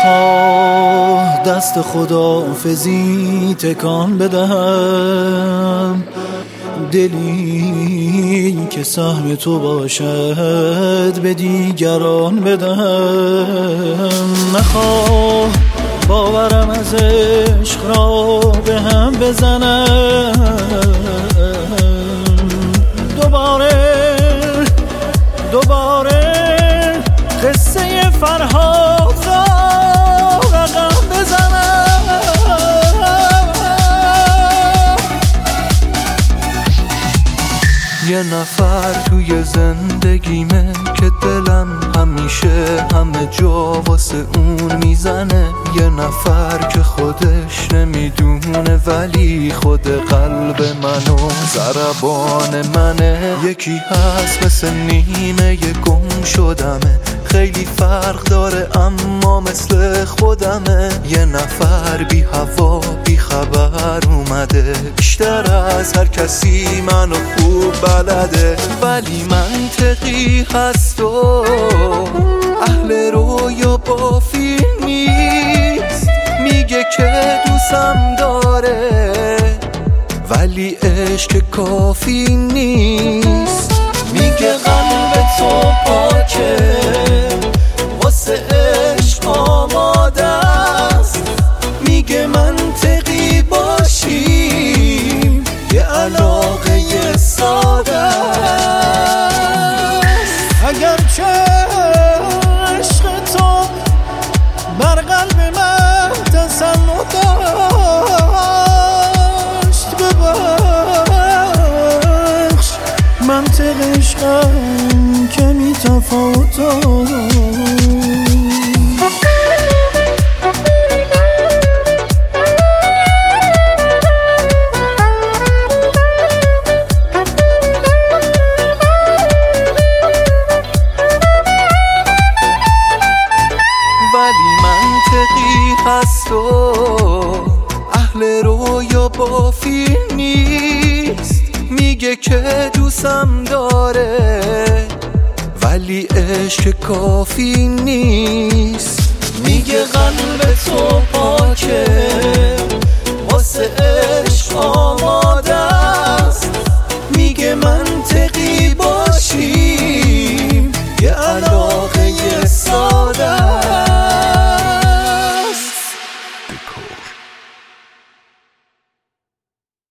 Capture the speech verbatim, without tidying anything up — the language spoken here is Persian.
نخواه دست خداحافظی تکان بدهم، دلی که سهم تو باشد به دیگران بدهم. نخواه باورم از عشق را به هم بزنم، دوباره دوباره قصه فرهاد را رقم بزنم. یه نفر توی زندگیمه که دلم همیشه همه جا واسه اون میزنه، یه نفر که خودش نمیدونه ولی خود قلب منو ضربان منه. یکی هست مثل نیمه گم شدمه، خیلی فرق داره اما مثل خودمه. یه نفر بی هوا بی خبر اومده، بیشتر از هر کسی منو خوب بلده، ولی منطقی هست و اهل رویا بافی نیست. میگه که دوستم داره ولی عشق کافی نیست. میگه قلب تو پاکه واسه عشق آماده است، میگه منطقی باشیم یه علاقه ساده است. اگرچه عشق تو بر قلب من تسلط داشت، ببخش منطق عشقم کمی تفاوت داشت. ولی منطقی هست و اهل رویا بافی نیست. میگه که دوستم داره ولی عشق کافی نیست. میگه قلب تو پاکه واسه عشق آماده است، میگه منطقی باشیم یه علاقه ساده است.